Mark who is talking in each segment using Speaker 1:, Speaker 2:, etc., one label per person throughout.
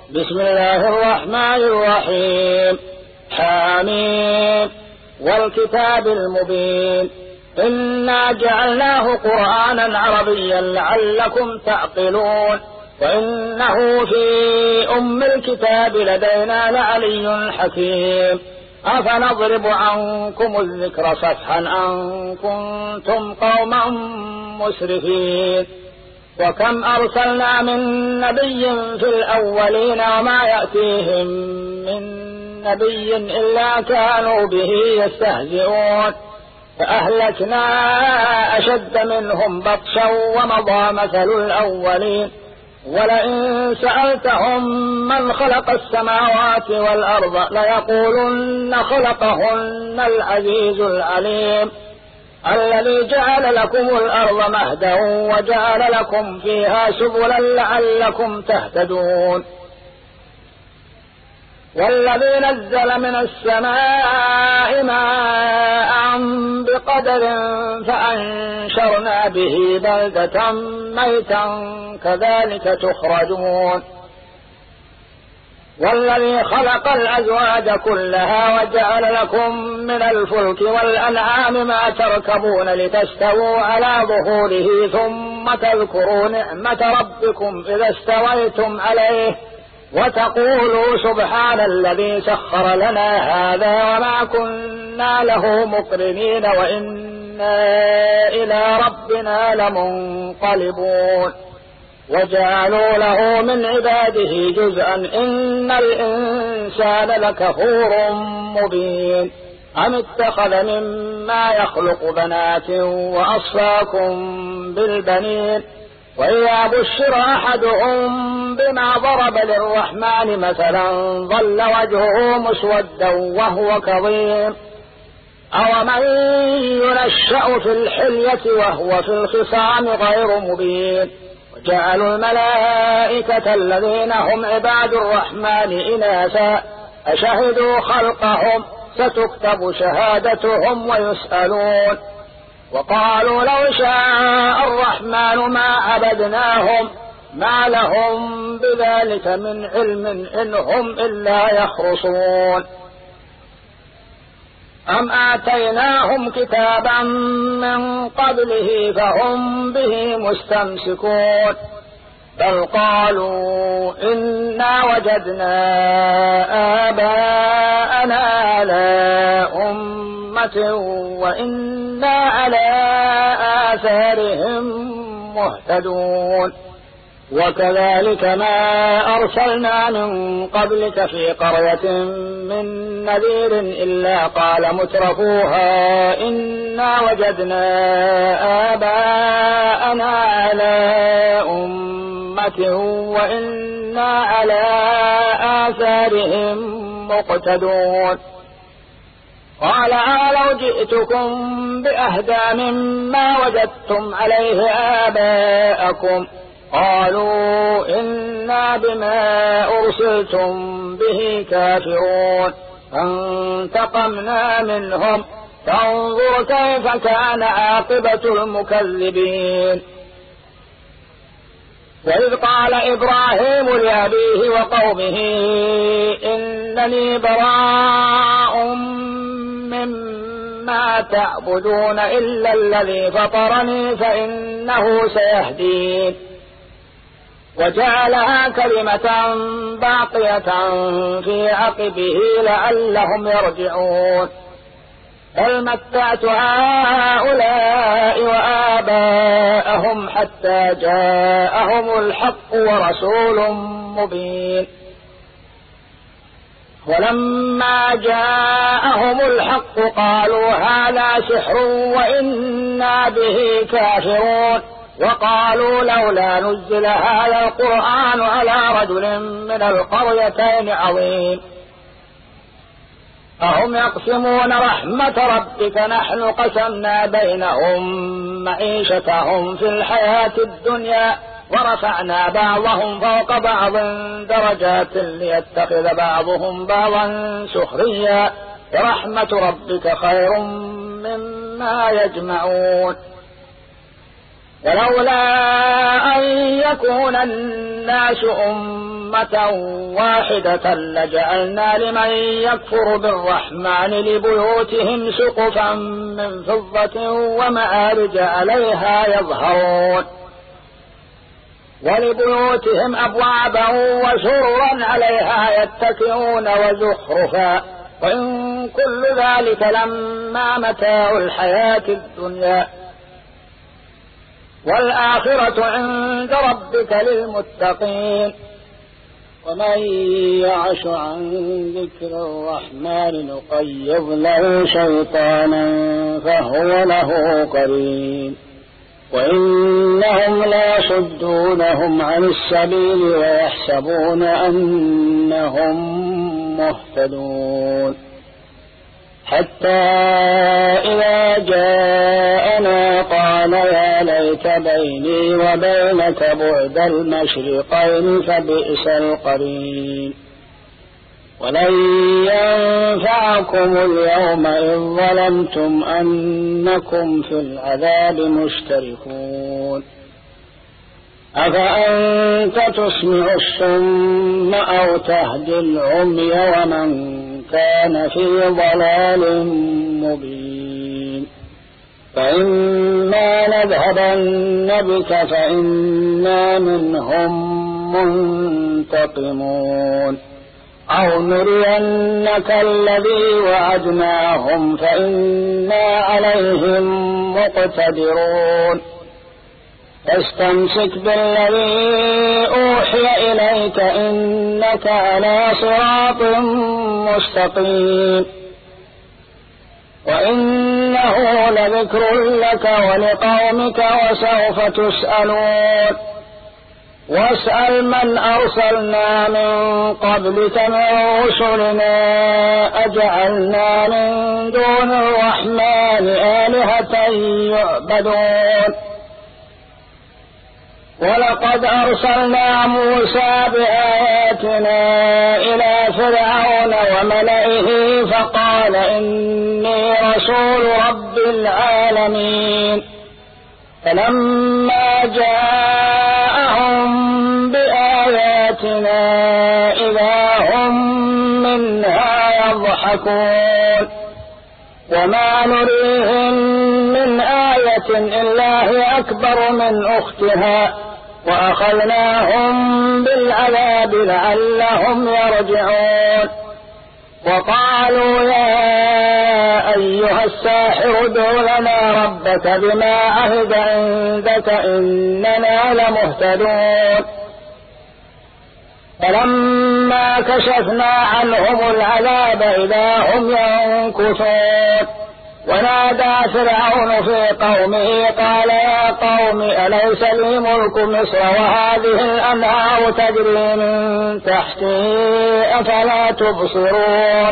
Speaker 1: بسم الله الرحمن الرحيم. حميم والكتاب المبين إنا جعلناه قرآنا عربيا لعلكم تعقلون وإنه في أم الكتاب لدينا لعلي حكيم. أفنضرب عنكم الذكر صفحا أن كنتم قوما مسرفين. وكم أرسلنا من نبي في الأولين وما يأتيهم من نبي إلا كانوا به يستهزئون فأهلكنا أشد منهم بطشا ومضى مثل الأولين. ولئن سألتهم من خلق السماوات والأرض ليقولن خلقهن العزيز العليم الذي جعل لكم الأرض مهدا وجعل لكم فيها سبلا لعلكم تهتدون. والذي نزل من السماء ماء بقدر فأنشرنا به بلدة ميتا كذلك تخرجون. والذي خلق الأزواج كلها وجعل لكم من الفلك والأنعام ما تركبون لتستووا على ظهوره ثم تذكروا نعمة ربكم إذا استويتم عليه وتقولوا سبحان الذي سخر لنا هذا وما كنا له مقرنين وإنا إلى ربنا لمنقلبون. وجعلوا له من عباده جزءا إن الإنسان لكفور مبين. أم اتخذ مما يخلق بنات وأصفاكم بالبنين وإذا بشر أحدهم بما ضرب للرحمن مثلا ظل وجهه مسودا وهو كظيم. أومن ينشأ في الحلية وهو في الخصام غير مبين. وجعلوا الملائكة الذين هم عباد الرحمن إناثا أشهدوا خلقهم ستكتب شهادتهم ويسألون. وقالوا لو شاء الرحمن ما عبدناهم ما لهم بذلك من علم إن هم إلا يخرصون. أم آتيناهم كتابا من قبله فهم به مستمسكون بل قالوا إنا وجدنا آباءنا على أمة وإنا على آثارهم مهتدون. وكذلك ما أرسلنا من قبلك في قرية من نذير إلا قال مترفوها إنا وجدنا آباءنا على أمة وإنا على آثارهم مقتدون. قال أولو جئتكم بأهدى مما وجدتم عليه آباءكم قالوا إنا بما أرسلتم به كافرون فانتقمنا منهم فانظر كيف كان عاقبة المكذبين. وإذ قال إبراهيم لأبيه وقومه إنني براء مما تعبدون إلا الذي فطرني فإنه سيهدين. وجعلها كلمة باقية في عقبه لعلهم يرجعون. بل متعت هؤلاء وآباءهم حتى جاءهم الحق ورسول مبين. ولما جاءهم الحق قالوا هذا سحر وإنا به كافرون. وقالوا لولا نزل هذا القرآن على رجل من القريتين عظيم. أهم يقسمون رحمة ربك نحن قسمنا بينهم معيشتهم في الحياة الدنيا ورفعنا بعضهم فوق بعض درجات ليتخذ بعضهم بعضا سخريا ورحمة ربك خير مما يجمعون. ولولا أن يكون الناس أمة واحدة لجعلنا لمن يكفر بالرحمن لبيوتهم سقفا من فضة ومعارج عليها يظهرون ولبيوتهم أبوابا وسررا عليها يتكئون وزخرفا وإن كل ذلك لما متاع الحياة الدنيا والآخرة عند ربك للمتقين. ومن يعش عن ذكر الرحمن نقيض له شيطانا فهو له قرين وإنهم لا يصدونهم عن السبيل ويحسبون أنهم مهتدون حتى إذا جاءنا قال يا ليت بيني وبينك بعد المشرقين فبئس القرين ولن ينفعكم اليوم إذ ظلمتم أنكم في العذاب مشتركون أفأنت تسمع الصم أو تهدي العمي ومن كان في ضلال مبين فإما نذهبن بك فإنا منهم منتقمون أو نرينك الذي وعدناهم فإنا عليهم مقتدرون فاستمسك بالذي أوحي إليك إنك على صراط مستقيم وإنه لذكر لك ولقومك وسوف تسألون واسأل من أرسلنا من قبلك من رسلنا أجعلنا من دون الرحمن آلهة يعبدون ولقد أرسلنا موسى بآياتنا إلى فرعون وملئه فقال إني رسول رب العالمين فلما جاءهم بآياتنا إذا هم منها يضحكون وما نريهم من آية إلا هي أكبر من أختها وأخذناهم بالعذاب لعلهم يرجعون وقالوا يا أيها الساحر ادع لنا ربك بما عهد عندك إننا لمهتدون فلما كشفنا عنهم العذاب إذا هم ينكثون ونادى فرعون في قومه قال يا قوم أليس لي ملك مصر وهذه الأنهار تجري من تحتي أفلا تبصرون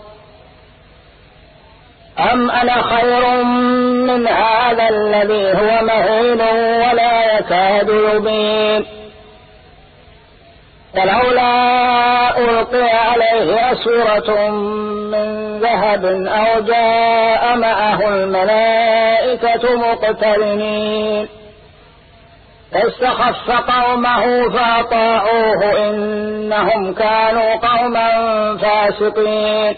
Speaker 1: أم أنا خير من هذا الذي هو مهين ولا يكاد يبين فلولا ألقي عليه أسورة من ذهب أو جاء معه الملائكة مقترنين فاستخف قومه فأطاعوه إنهم كانوا قوما فاسقين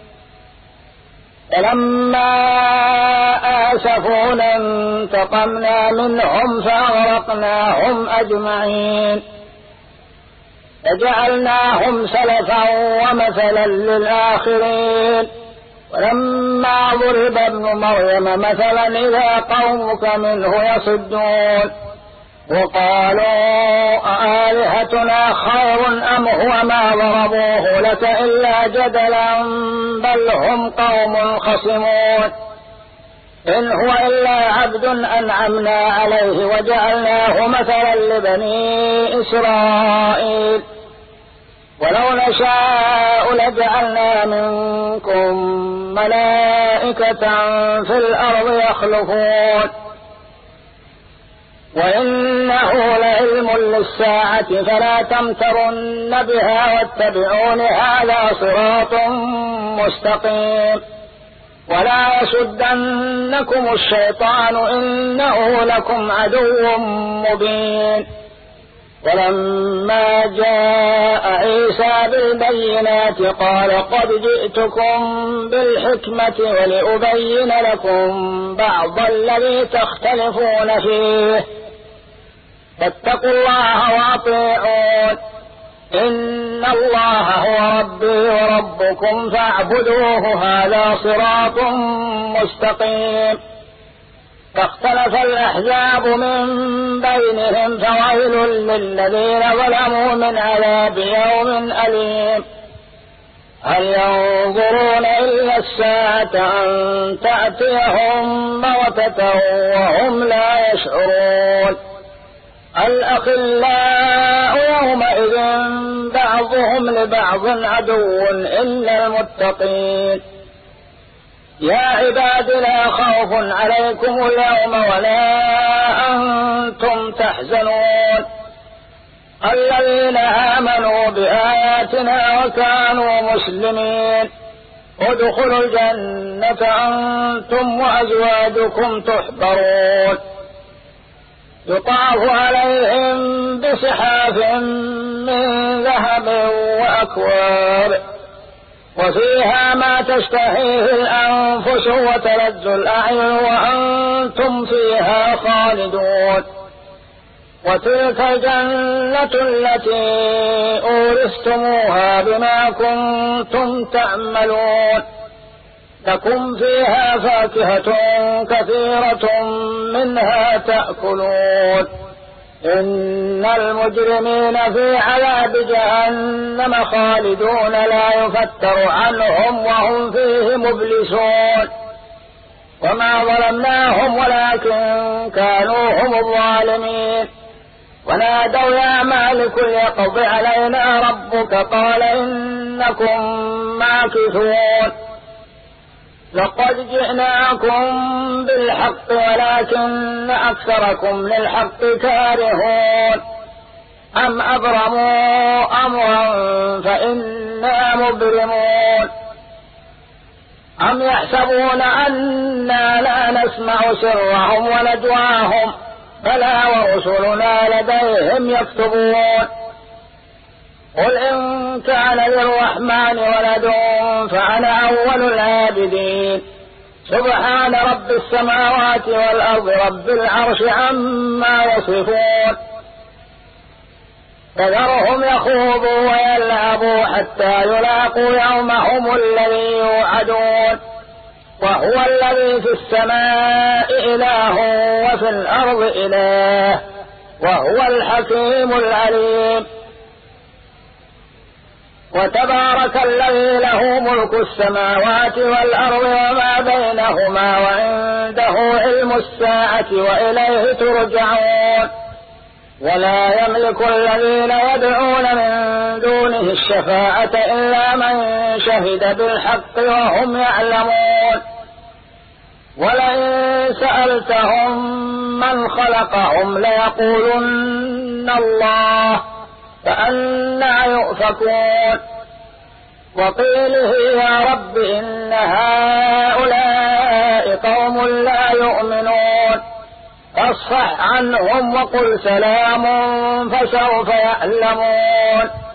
Speaker 1: فلما آسفونا انتقمنا منهم فأغرقناهم أجمعين فجعلناهم سلفا ومثلا للآخرين ولما ضرب ابن مريم مثلا إذا قومك منه يصدون وقالوا أآلهتنا خير أم هو ما ضربوه لك إلا جدلا بل هم قوم خصمون إن هو إلا عبد أنعمنا عليه وجعلناه مثلا لبني إسرائيل ولو نشاء لجعلنا منكم ملائكة في الأرض يخلفون وإنه لعلم للساعة فلا تمترن بها واتبعون هذا صراط مستقيم ولا يصدنكم الشيطان إنه لكم عدو مبين ولما جاء عيسى بالبينات قال قد جئتكم بالحكمة ولأبين لكم بعض الذي تختلفون فيه فاتقوا الله وأطيعون إن الله هو ربي وربكم فاعبدوه هذا صراط مستقيم. فاختلف الأحزاب من بينهم فويل للذين ظلموا من عذاب يوم أليم. هل ينظرون إلا الساعة أن تأتيهم بغتة وهم لا يشعرون. الأخلاء يومئذ بعضهم لبعض عدو إلا المتقين. يا عباد لا خوف عليكم اليوم ولا أنتم تحزنون الذين آمنوا بآياتنا وكانوا مسلمين ادخلوا الجنة أنتم وأزواجكم تحبرون يطاف عليهم بسحاف من ذهب وأكواب وفيها ما تشتهيه الأنفس وتلذ الأعين وأنتم فيها خالدون. وتلك الجنة التي أورثتموها بما كنتم تعملون لكم فيها فاكهة كثيرة منها تأكلون. إن المجرمين في عذاب جهنم خالدون لا يفتر عنهم وهم فيه مبلسون. وما ظلمناهم ولكن كانوا هم الظالمين. ونادوا يا مالك ليقض علينا ربك قال إنكم ماكثون. لقد جئناكم بالحق ولكن أكثركم للحق كارهون. أم أبرموا أمرا فإنا مبرمون. أم يحسبون أنا لا نسمع سرهم ونجواهم بلى ورسلنا لديهم يكتبون. قل إن كان للرحمن ولد فأنا أول العابدين. سبحان رب السماوات والأرض رب العرش عما يصفون. فذرهم يخوضوا ويلعبوا حتى يلاقوا يومهم الذي يوعدون. وهو الذي في السماء إله وفي الأرض إله وهو الحكيم العليم. وتبارك الذي له ملك السماوات والأرض وما بينهما وعنده علم الساعة وإليه ترجعون. ولا يملك الذين يدعون من دونه الشفاعة إلا من شهد بالحق وهم يعلمون. ولئن سألتهم من خلقهم ليقولن الله فأنى يؤفكون. وقيله يا رب إن هؤلاء قوم لا يؤمنون فاصفح عنهم وقل سلام فسوف يعلمون.